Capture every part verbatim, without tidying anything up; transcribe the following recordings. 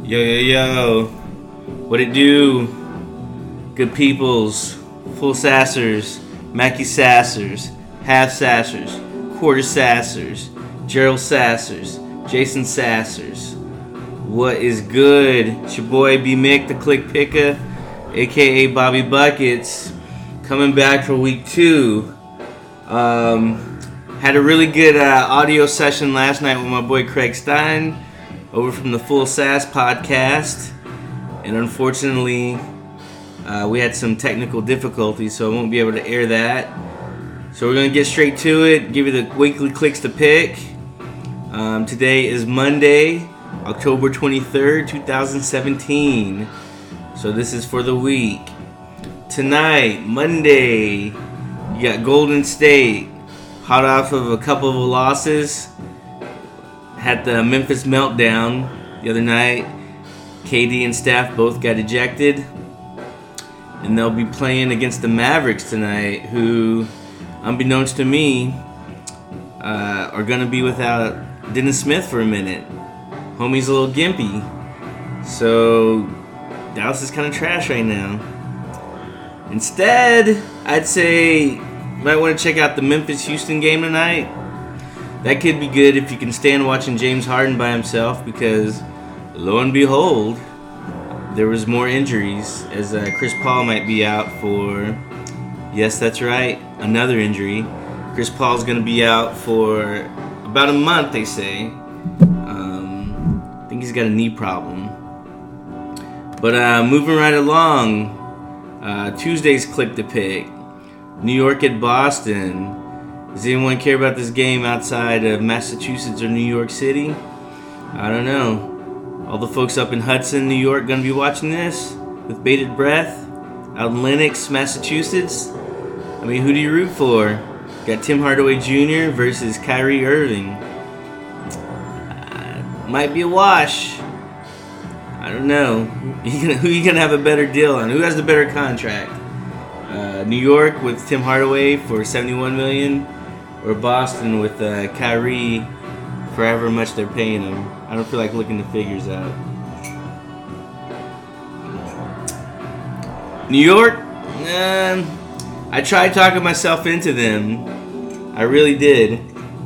Yo, yo, yo. What it do? Good peoples, full sassers, Mackie sassers, half sassers, quarter sassers, Gerald sassers, Jason sassers. What is good? It's your boy B Mick, the Click Picker, aka Bobby Buckets, coming back for week two. Um, had a really good uh, audio session last night with my boy Craig Stein over from the Full Sass podcast, and unfortunately uh, we had some technical difficulties, so I won't be able to air that. So we're going to get straight to it, give you the weekly clicks to pick. Um, today is Monday, October twenty-third, twenty seventeen. So this is for the week. Tonight, Monday, you got Golden State, hot off of a couple of losses. Had the Memphis meltdown the other night. K D and Steph both got ejected. And they'll be playing against the Mavericks tonight, who, unbeknownst to me, uh, are going to be without Dennis Smith for a minute. Homie's a little gimpy. So, Dallas is kind of trash right now. Instead, I'd say you might want to check out the Memphis-Houston game tonight. That could be good if you can stand watching James Harden by himself, because lo and behold, there was more injuries, as uh, Chris Paul might be out for, yes, that's right, another injury. Chris Paul's going to be out for about a month, they say. Um, I think he's got a knee problem. But uh, moving right along, uh, Tuesday's Click to Pick. New York at Boston. Does anyone care about this game outside of Massachusetts or New York City? I don't know. All the folks up in Hudson, New York, gonna be watching this with bated breath. Out in Lenox, Massachusetts. I mean, who do you root for? Got Tim Hardaway Junior versus Kyrie Irving. Uh, might be a wash. I don't know. Who you gonna have a better deal on? Who has the better contract? Uh, New York with Tim Hardaway for seventy-one million dollars, or Boston with uh, Kyrie for however much they're paying him. I don't feel like looking the figures out. New York, um, I tried talking myself into them. I really did.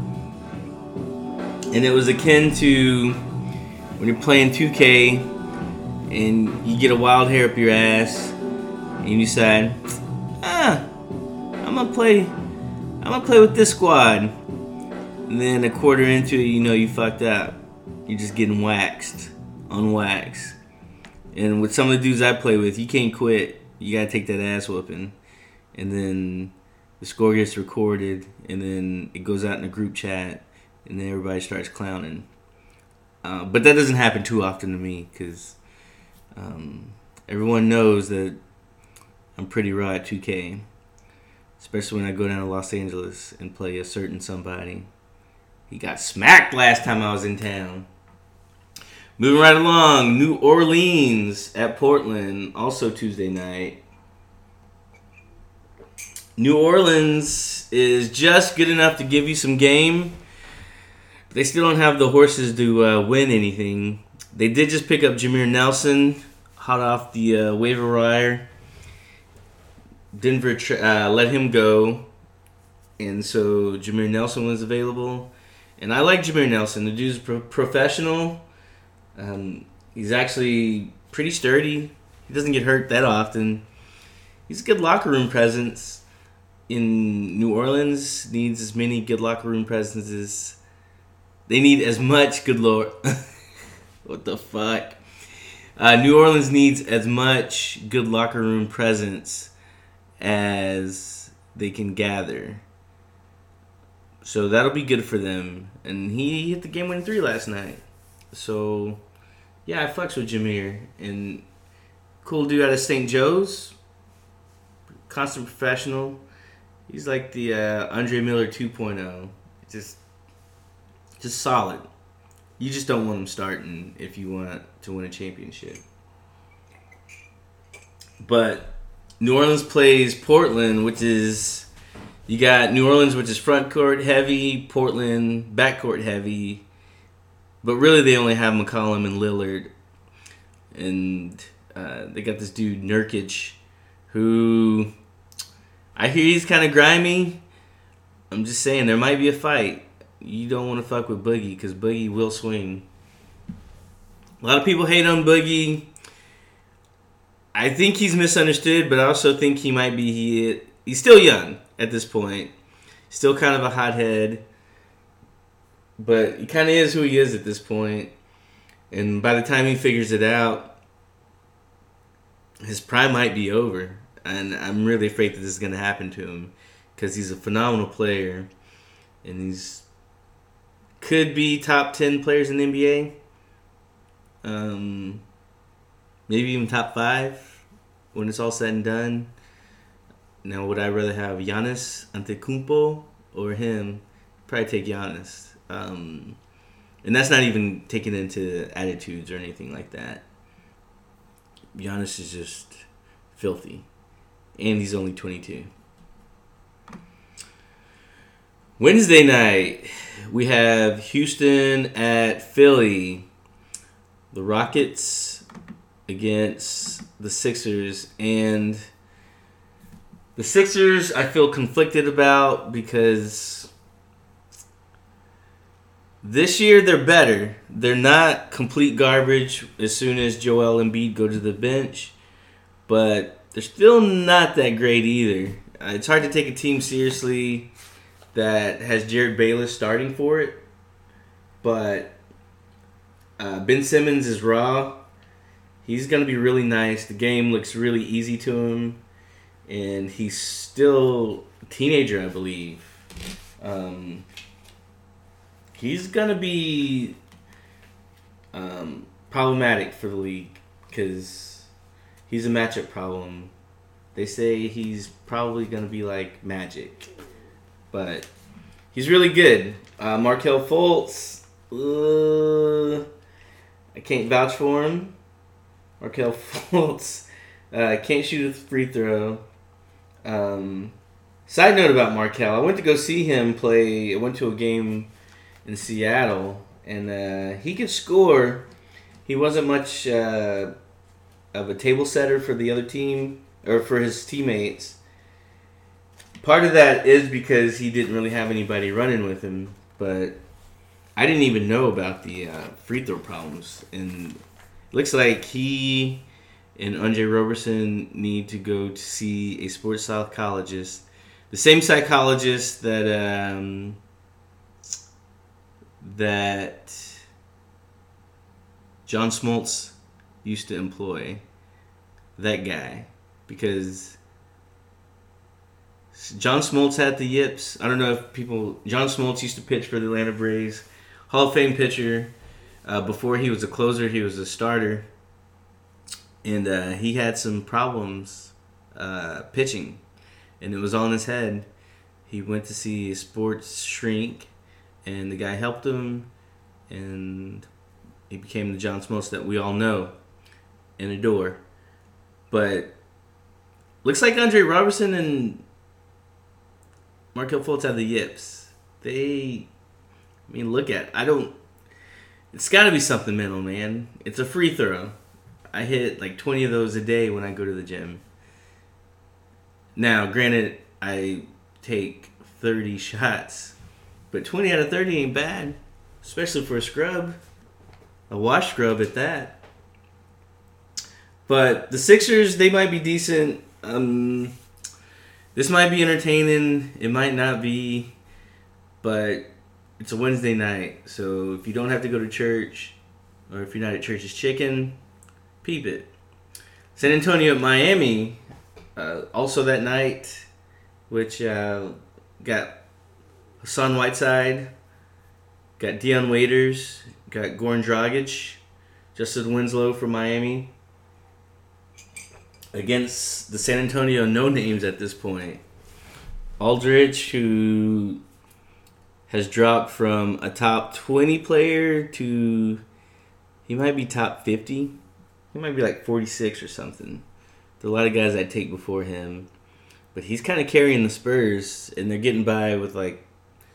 And it was akin to when you're playing two K and you get a wild hair up your ass and you decide, ah, I'm gonna play I'm gonna play with this squad. And then a quarter into it, you know you fucked up. You're just getting waxed on wax. And with some of the dudes I play with, you can't quit. You gotta take that ass whooping. And then the score gets recorded, and then it goes out in a group chat, and then everybody starts clowning. Uh, but that doesn't happen too often to me, because um, everyone knows that I'm pretty raw at two K. Especially when I go down to Los Angeles and play a certain somebody. He got smacked last time I was in town. Moving right along, New Orleans at Portland, also Tuesday night. New Orleans is just good enough to give you some game. They still don't have the horses to uh, win anything. They did just pick up Jameer Nelson, hot off the uh, waiver wire. Denver uh, let him go, and so Jameer Nelson was available. And I like Jameer Nelson. The dude's pro- professional. Um, he's actually pretty sturdy. He doesn't get hurt that often. He's a good locker room presence. In New Orleans, needs as many good locker room presences. They need as much good lord. What the fuck? Uh, New Orleans needs as much good locker room presence as they can gather. So that'll be good for them. And he hit the game-winning three last night. So, yeah, I fucks with Jameer. And cool dude out of Saint Joe's. Constant professional. He's like the uh, Andre Miller two point oh. Just, just solid. You just don't want him starting if you want to win a championship. But New Orleans plays Portland, which is, you got New Orleans, which is front court heavy, Portland back court heavy, but really they only have McCollum and Lillard. and uh, they got this dude Nurkic, who I hear he's kind of grimy. I'm just saying there might be a fight. You don't want to fuck with Boogie because Boogie will swing. A lot of people hate on Boogie. I think he's misunderstood, but I also think he might be he. He's still young at this point. Still kind of a hothead. But he kind of is who he is at this point. And by the time he figures it out, his prime might be over. And I'm really afraid that this is going to happen to him. Because he's a phenomenal player. And he's could be top ten players in the N B A. Um, maybe even top five when it's all said and done. Now, would I rather have Giannis Antetokounmpo or him? Probably take Giannis. Um, and that's not even taking into attitudes or anything like that. Giannis is just filthy. And he's only twenty-two. Wednesday night, we have Houston at Philly. The Rockets against the Sixers. And the Sixers I feel conflicted about because this year they're better. They're not complete garbage as soon as Joel Embiid go to the bench. But they're still not that great either. Uh, it's hard to take a team seriously that has Jared Bayless starting for it. But uh, Ben Simmons is raw. He's going to be really nice. The game looks really easy to him. And he's still a teenager, I believe. Um, he's going to be um, problematic for the league because he's a matchup problem. They say he's probably going to be like Magic. But he's really good. Uh, Markelle Fultz, uh, I can't vouch for him. Markelle Fultz uh, can't shoot a free throw. Um, side note about Markelle, I went to go see him play. I went to a game in Seattle, and uh, he could score. He wasn't much uh, of a table setter for the other team or for his teammates. Part of that is because he didn't really have anybody running with him, but I didn't even know about the uh, free throw problems. And it looks like he and Andre Roberson need to go to see a sports psychologist, the same psychologist that um, that John Smoltz used to employ. That guy, because John Smoltz had the yips. I don't know if people... John Smoltz used to pitch for the Atlanta Braves. Hall of Fame pitcher. Uh, before he was a closer, he was a starter. And uh, he had some problems uh, pitching. And it was on his head. He went to see a sports shrink. And the guy helped him. And he became the John Smoltz that we all know and adore. But looks like Andre Roberson and Markelle Fultz have the yips. They, I mean, look at, I don't, it's got to be something mental, man. It's a free throw. I hit like twenty of those a day when I go to the gym. Now, granted, I take thirty shots, but twenty out of thirty ain't bad, especially for a scrub. A wash scrub at that. But the Sixers, they might be decent. Um... This might be entertaining. It might not be. But it's a Wednesday night. So if you don't have to go to church, or if you're not at church's chicken, peep it. San Antonio at Miami. Uh, also that night, which uh, got Hassan Whiteside, got Deion Waiters, got Goran Dragic, Justin Winslow from Miami. Against the San Antonio no-names at this point. Aldridge, who has dropped from a top twenty player to... He might be top fifty. He might be like forty-six or something. There's a lot of guys I'd take before him. But he's kind of carrying the Spurs, and they're getting by with like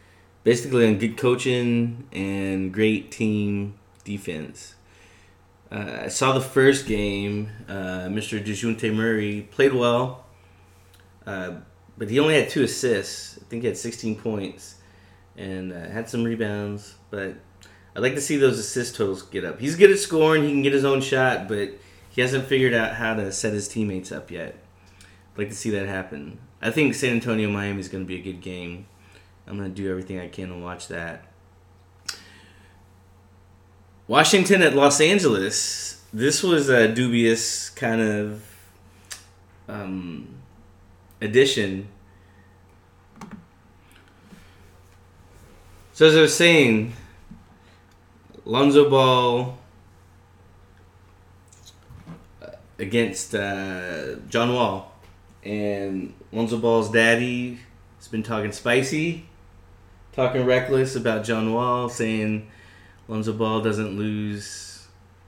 basically on good coaching and great team defense. Uh, I saw the first game. Uh, Mister DeJounte Murray played well, uh, but he only had two assists. I think he had sixteen points and uh, had some rebounds. But I'd like to see those assist totals get up. He's good at scoring. He can get his own shot, but he hasn't figured out how to set his teammates up yet. I'd like to see that happen. I think San Antonio Miami is going to be a good game. I'm going to do everything I can to watch that. Washington at Los Angeles. This was a dubious kind of um, addition. So as I was saying, Lonzo Ball against uh, John Wall. And Lonzo Ball's daddy has been talking spicy, talking reckless about John Wall, saying Lonzo Ball doesn't lose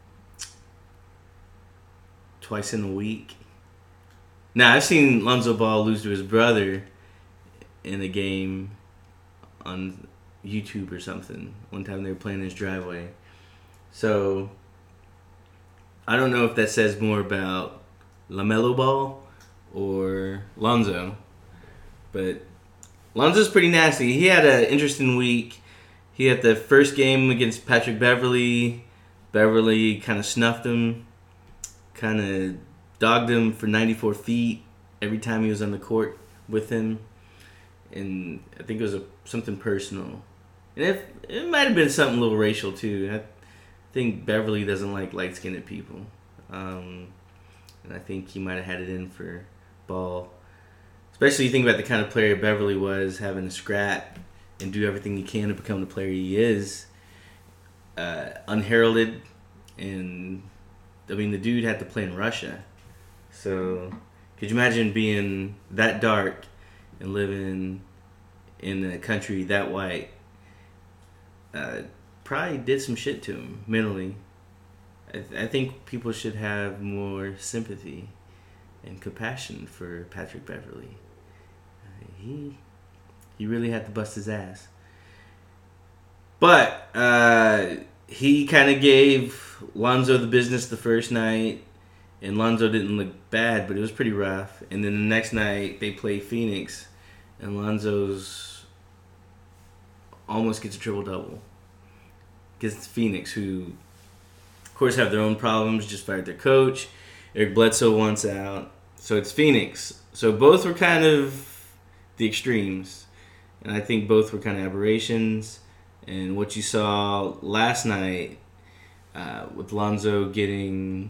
twice in a week. Now, I've seen Lonzo Ball lose to his brother in a game on YouTube or something. One time they were playing in his driveway. So, I don't know if that says more about LaMelo Ball or Lonzo. But Lonzo's pretty nasty. He had an interesting week. He had the first game against Patrick Beverley. Beverley kind of snuffed him, kind of dogged him for ninety-four feet every time he was on the court with him. And I think it was a, something personal. And it, it might have been something a little racial, too. I think Beverley doesn't like light-skinned people. Um, and I think he might have had it in for Ball. Especially you think about the kind of player Beverley was, having to scrap and do everything he can to become the player he is. Uh, unheralded. And, I mean, the dude had to play in Russia. So, could you imagine being that dark and living in a country that white? Uh, probably did some shit to him mentally. I, th- I think people should have more sympathy and compassion for Patrick Beverley. Uh, he he really had to bust his ass. But uh, he kind of gave Lonzo the business the first night, and Lonzo didn't look bad, but it was pretty rough. And then the next night they play Phoenix, and Lonzo's almost gets a triple-double. Gets Phoenix, who, of course, have their own problems, just fired their coach. Eric Bledsoe wants out. So it's Phoenix. So both were kind of the extremes. And I think both were kind of aberrations. And what you saw last night uh, with Lonzo getting,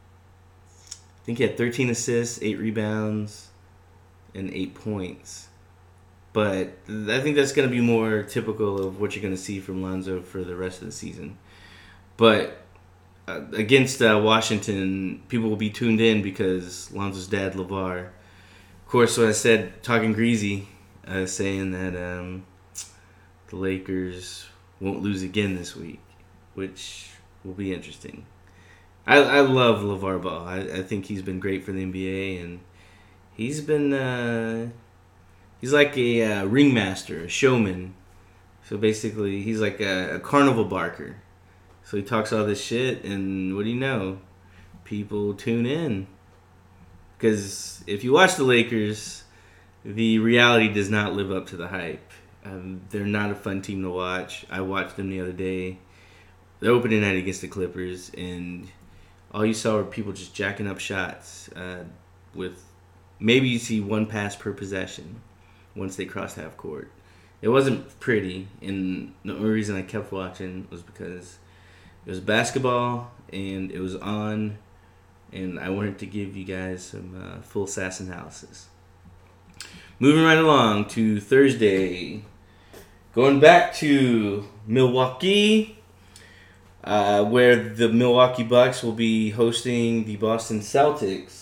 I think he had thirteen assists, eight rebounds, and eight points. But I think that's going to be more typical of what you're going to see from Lonzo for the rest of the season. But uh, against uh, Washington, people will be tuned in because Lonzo's dad, LeVar, of course, what I said, talking greasy, uh, saying that um, the Lakers won't lose again this week, which will be interesting. I, I love LeVar Ball. I, I think he's been great for the N B A, and he's been... Uh, He's like a uh, ringmaster, a showman. So basically, he's like a, a carnival barker. So he talks all this shit, and what do you know? People tune in. Because if you watch the Lakers, the reality does not live up to the hype. Um, they're not a fun team to watch. I watched them the other day. The opening night against the Clippers, and all you saw were people just jacking up shots uh, with maybe you see one pass per possession. Once they crossed half court. It wasn't pretty, and the only reason I kept watching was because it was basketball, and it was on, and I wanted to give you guys some uh, full S A S analysis. Moving right along to Thursday. Going back to Milwaukee, uh, where the Milwaukee Bucks will be hosting the Boston Celtics.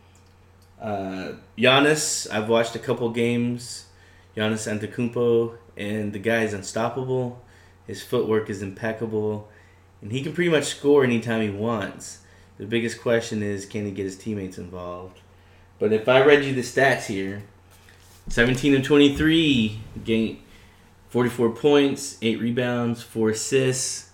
Uh, Giannis, I've watched a couple games. Giannis Antetokounmpo, and the guy is unstoppable. His footwork is impeccable, and he can pretty much score anytime he wants. The biggest question is, can he get his teammates involved? But if I read you the stats here, seventeen of twenty-three, gain forty-four points, eight rebounds, four assists.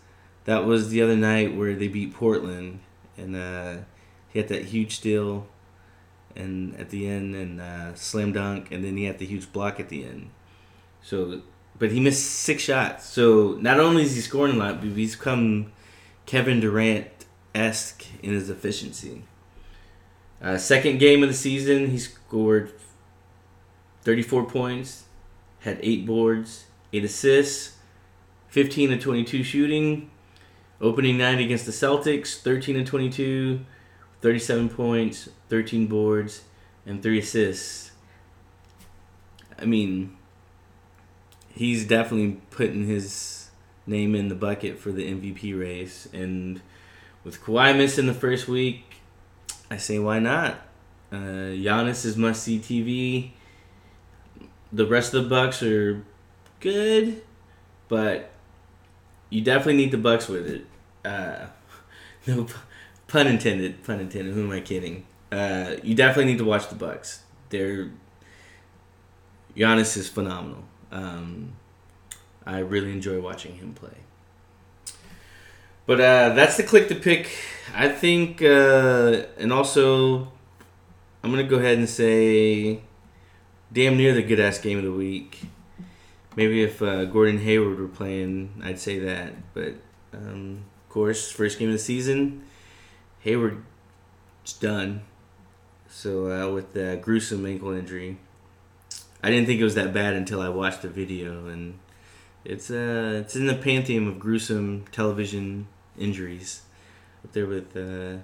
That was the other night where they beat Portland, and uh, he had that huge steal, and at the end, and uh, slam dunk, and then he had the huge block at the end. So, but he missed six shots. So not only is he scoring a lot, but he's become Kevin Durant-esque in his efficiency. Uh, second game of the season, he scored thirty-four points, had eight boards, eight assists, fifteen to twenty-two shooting. Opening night against the Celtics, thirteen to twenty-two, thirty-seven points, thirteen boards, and three assists. I mean, he's definitely putting his name in the bucket for the M V P race. And with Kawhi missing the first week, I say why not? Uh, Giannis is must-see T V. The rest of the Bucks are good, but you definitely need the Bucks with it. Uh, no pun intended. Pun intended. Who am I kidding? Uh, you definitely need to watch the Bucks. They're Giannis is phenomenal. Um, I really enjoy watching him play. But uh, that's the click to pick. I think, uh, and also, I'm gonna go ahead and say, damn near the good ass game of the week. Maybe if uh, Gordon Hayward were playing, I'd say that. But, um, of course, first game of the season, Hayward's done. So, uh, with the gruesome ankle injury. I didn't think it was that bad until I watched the video. And it's uh, it's in the pantheon of gruesome television injuries. Up there with uh,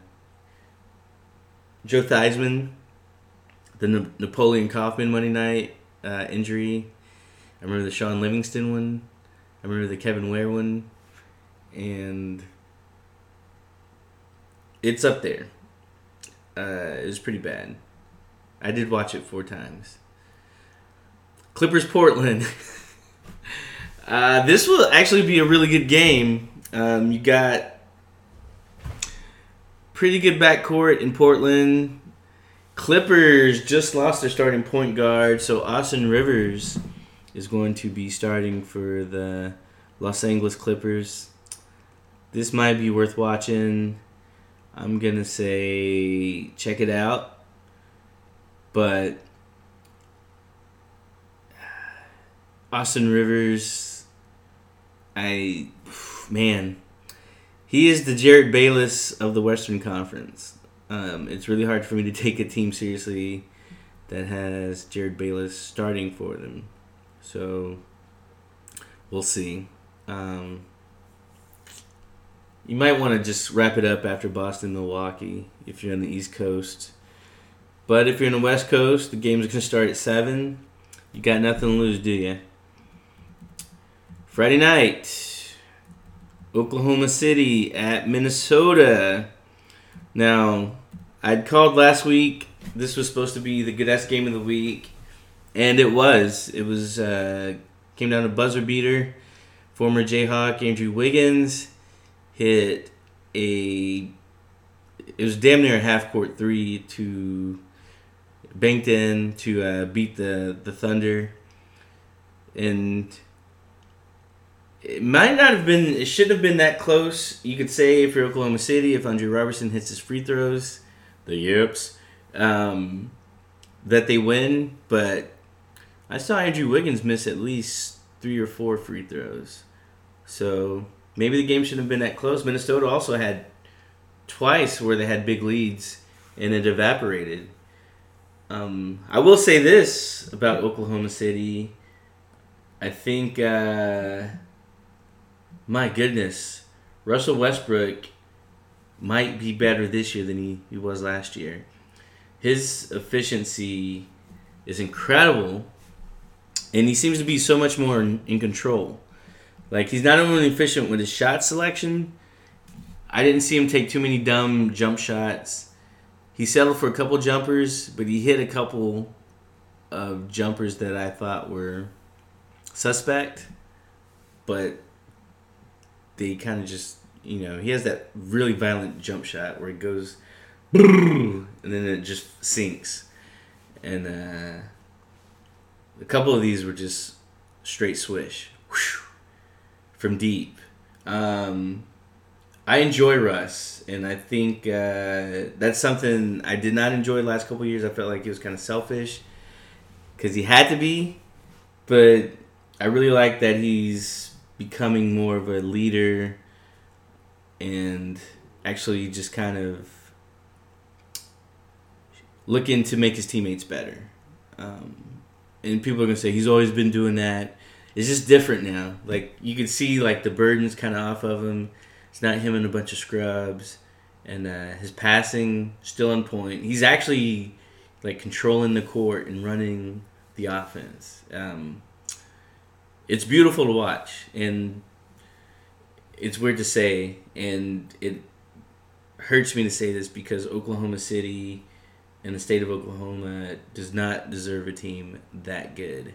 Joe Theismann, the Na- Napoleon Kaufman Monday night uh, injury. I remember the Sean Livingston one. I remember the Kevin Ware one. And it's up there. Uh, it was pretty bad. I did watch it four times. Clippers Portland. uh, this will actually be a really good game. Um, you got pretty good backcourt in Portland. Clippers just lost their starting point guard, so Austin Rivers is going to be starting for the Los Angeles Clippers. This might be worth watching. I'm going to say check it out. But Austin Rivers, I, man, he is the Jared Bayless of the Western Conference. Um, it's really hard for me to take a team seriously that has Jared Bayless starting for them. So, we'll see. Um, you might want to just wrap it up after Boston, Milwaukee if you're on the East Coast. But if you're on the West Coast, the game's going to start at seven. You got nothing to lose, do you? Friday night, Oklahoma City at Minnesota. Now, I'd called last week. This was supposed to be the good-ass game of the week. And it was. It was uh, came down to buzzer beater. Former Jayhawk Andrew Wiggins hit a. It was damn near a half court three to banked in to uh, beat the the Thunder, and it might not have been. It shouldn't have been that close. You could say if you're Oklahoma City, if Andre Robertson hits his free throws, the yips, um, that they win, but I saw Andrew Wiggins miss at least three or four free throws. So maybe the game shouldn't have been that close. Minnesota also had twice where they had big leads and it evaporated. Um, I will say this about Oklahoma City. I think, uh, my goodness, Russell Westbrook might be better this year than he, he was last year. His efficiency is incredible, and he seems to be so much more in, in control. Like, he's not only efficient with his shot selection, I didn't see him take too many dumb jump shots. He settled for a couple jumpers, but he hit a couple of jumpers that I thought were suspect, but they kind of just, you know, he has that really violent jump shot where it goes and then it just sinks. And uh, a couple of these were just straight swish whoosh, from deep. Um, I enjoy Russ, and I think uh, that's something I did not enjoy the last couple of years. I felt like he was kind of selfish because he had to be, but I really like that he's becoming more of a leader and actually just kind of looking to make his teammates better. Um, and people are going to say he's always been doing that. It's just different now. Like, you can see, like, the burden's kind of off of him. It's not him and a bunch of scrubs. And uh, his passing still on point. He's actually, like, controlling the court and running the offense. Um, it's beautiful to watch. And it's weird to say. And it hurts me to say this because Oklahoma City and the state of Oklahoma does not deserve a team that good.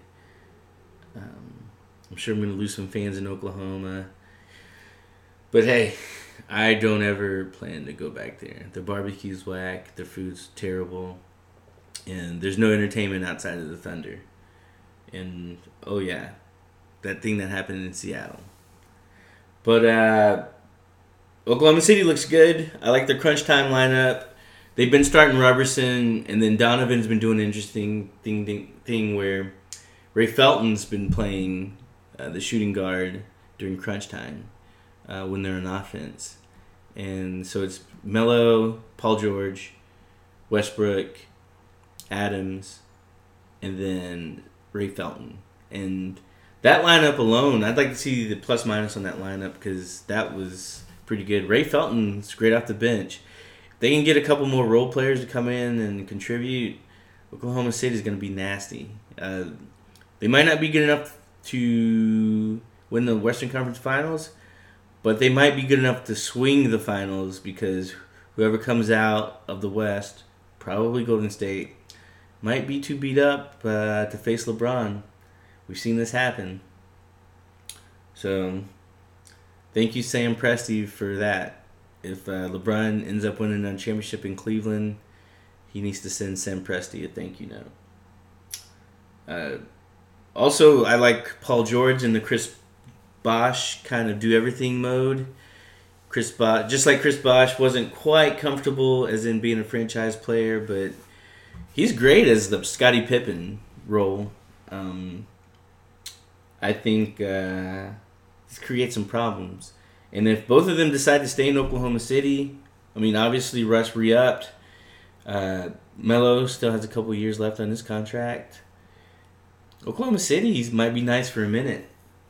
Um, I'm sure I'm going to lose some fans in Oklahoma. But hey, I don't ever plan to go back there. The barbecue's whack, the food's terrible, and there's no entertainment outside of the Thunder. And, oh yeah, that thing that happened in Seattle. But uh, Oklahoma City looks good. I like their crunch time lineup. They've been starting Roberson, and then Donovan's been doing an interesting thing, thing, thing where Ray Felton's been playing uh, the shooting guard during crunch time uh, when they're on offense. And so it's Melo, Paul George, Westbrook, Adams, and then Ray Felton. And that lineup alone, I'd like to see the plus minus on that lineup because that was pretty good. Ray Felton's great off the bench. If they can get a couple more role players to come in and contribute, Oklahoma City is going to be nasty. Uh, they might not be good enough to win the Western Conference Finals, but they might be good enough to swing the finals because whoever comes out of the West, probably Golden State, might be too beat up uh, to face LeBron. We've seen this happen. So, thank you, Sam Presti, for that. If uh, LeBron ends up winning a championship in Cleveland, he needs to send Sam Presti a thank you note. Uh, also, I like Paul George in the Chris Bosh kind of do everything mode. Chris Bosh, just like Chris Bosh, wasn't quite comfortable as in being a franchise player, but he's great as the Scottie Pippen role. Um, I think uh, this creates some problems. And if both of them decide to stay in Oklahoma City, I mean, obviously Russ re-upped. Uh, Melo still has a couple years left on his contract. Oklahoma City might be nice for a minute.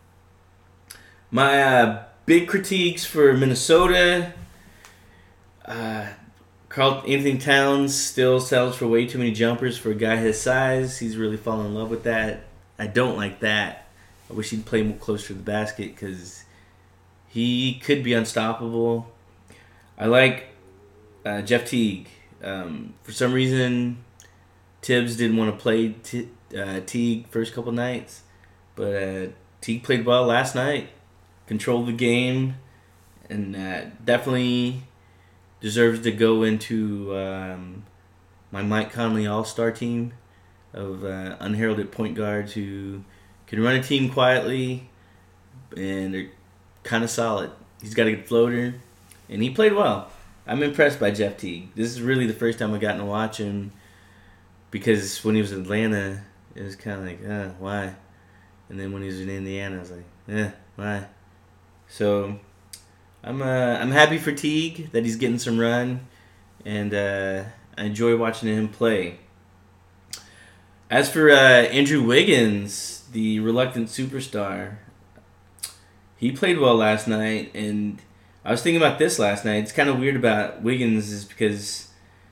My uh, big critiques for Minnesota, uh, Karl Anthony Towns still sells for way too many jumpers for a guy his size. He's really fallen in love with that. I don't like that. I wish he'd play more closer to the basket because he could be unstoppable. I like uh, Jeff Teague. Um, for some reason, Tibbs didn't want to play T- uh, Teague first couple nights, but uh, Teague played well last night, controlled the game, and uh, definitely deserves to go into um, my Mike Conley All-Star team of uh, unheralded point guards who can run a team quietly and they're kind of solid. He's got a good floater, and he played well. I'm impressed by Jeff Teague. This is really the first time I've gotten to watch him because when he was in Atlanta, it was kind of like, uh, why? And then when he was in Indiana, I was like, eh, why? So I'm uh, I'm happy for Teague that he's getting some run, and uh, I enjoy watching him play. As for uh, Andrew Wiggins, the reluctant superstar, he played well last night, and I was thinking about this last night. It's kind of weird about Wiggins is because,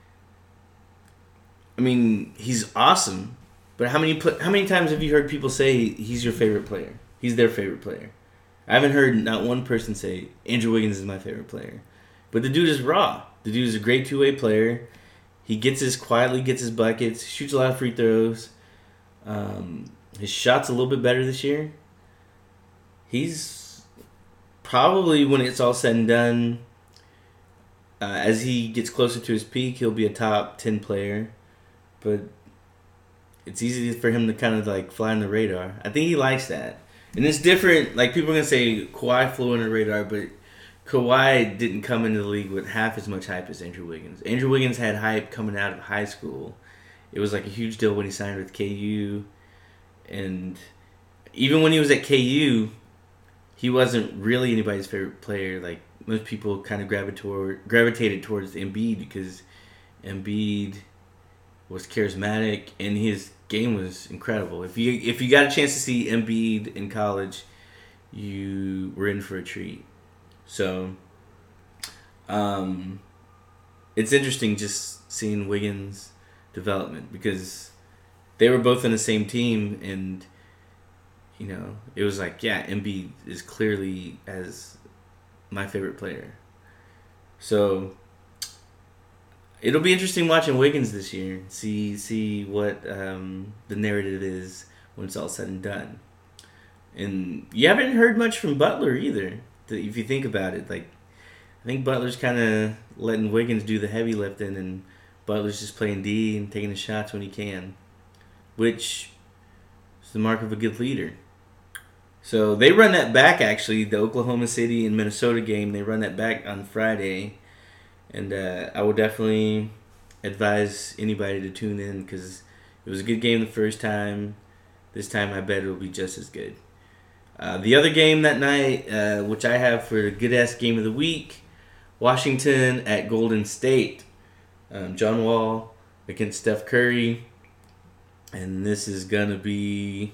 I mean, he's awesome, but how many how many times have you heard people say he's your favorite player? He's their favorite player. I haven't heard not one person say Andrew Wiggins is my favorite player. But the dude is raw. The dude is a great two-way player. He gets his quietly gets his buckets, shoots a lot of free throws. Um, his shot's a little bit better this year. He's probably, when it's all said and done, uh, as he gets closer to his peak, he'll be a top ten player. But it's easy for him to kind of like fly on the radar. I think he likes that. And it's different. Like, people are going to say Kawhi flew on the radar, but Kawhi didn't come into the league with half as much hype as Andrew Wiggins. Andrew Wiggins had hype coming out of high school. It was like a huge deal when he signed with K U. And even when he was at K U, he wasn't really anybody's favorite player. Like, most people kind of gravitated, gravitated towards Embiid because Embiid was charismatic and his game was incredible. If you if you got a chance to see Embiid in college, you were in for a treat. So, um, it's interesting just seeing Wiggins' development because they were both in the same team, and you know it was like, yeah, Embiid is clearly as my favorite player. So it'll be interesting watching Wiggins this year. See see what um, the narrative is when it's all said and done. And you haven't heard much from Butler either. If you think about it, like I think Butler's kind of letting Wiggins do the heavy lifting, and Butler's just playing D and taking the shots when he can, which is the mark of a good leader. So they run that back, actually, the Oklahoma City and Minnesota game. They run that back on Friday, and uh, I would definitely advise anybody to tune in because it was a good game the first time. This time, I bet it'll be just as good. Uh, the other game that night, uh, which I have for the good-ass game of the week, Washington at Golden State. Um, John Wall against Steph Curry. And this is going to be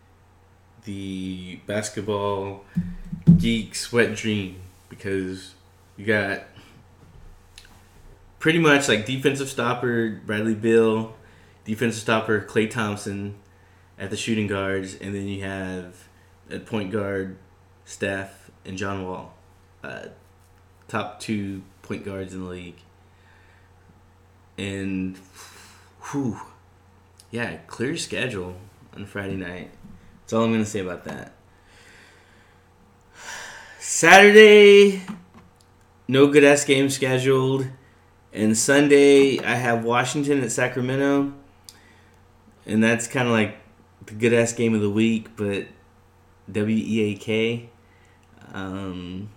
the basketball geek's wet dream because you got pretty much like defensive stopper Bradley Beal, defensive stopper Klay Thompson at the shooting guards, and then you have at point guard, Steph and John Wall, uh, top two point guards in the league. And, whew, yeah, clear schedule on Friday night. That's all I'm going to say about that. Saturday, no good-ass game scheduled. And Sunday, I have Washington at Sacramento. And that's kind of like the good-ass game of the week, but W E A K. Um,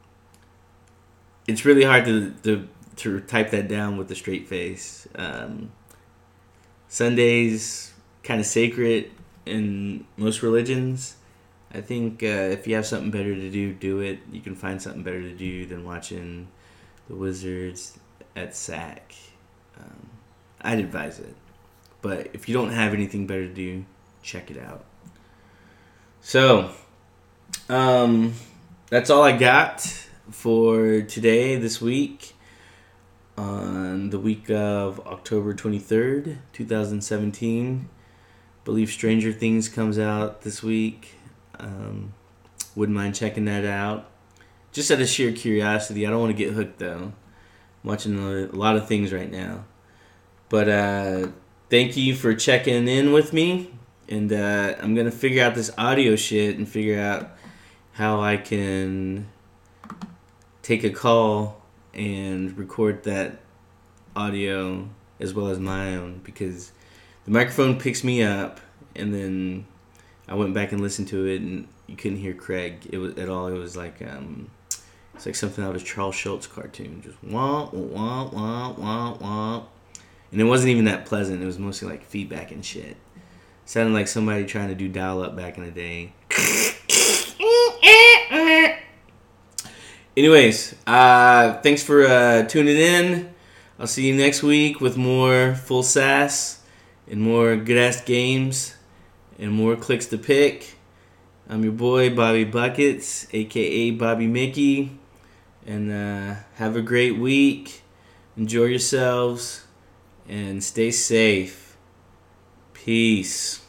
it's really hard to, to to type that down with a straight face. Um, Sunday's kind of sacred in most religions. I think uh, if you have something better to do, do it. You can find something better to do than watching the Wizards at Sac. Um, I'd advise it. But if you don't have anything better to do, check it out. So, um, that's all I got for today, this week, on the week of October twenty-third, twenty seventeen. I believe Stranger Things comes out this week. Um, wouldn't mind checking that out. Just out of sheer curiosity. I don't want to get hooked, though. I'm watching a lot of things right now. But uh, thank you for checking in with me. And uh, I'm going to figure out this audio shit and figure out how I can take a call and record that audio as well as my own. Because the microphone picks me up, and then I went back and listened to it, and you couldn't hear Craig it was, at all. It was like um, it's like something out of a Charles Schultz cartoon. Just wah, wah, wah, wah, wah. And it wasn't even that pleasant. It was mostly like feedback and shit. Sounded like somebody trying to do dial-up back in the day. Anyways, uh, thanks for uh, tuning in. I'll see you next week with more full sass and more good-ass games and more clicks to pick. I'm your boy, Bobby Buckets, a k a. Bobby Mickey. And uh, have a great week. Enjoy yourselves. And stay safe. Peace.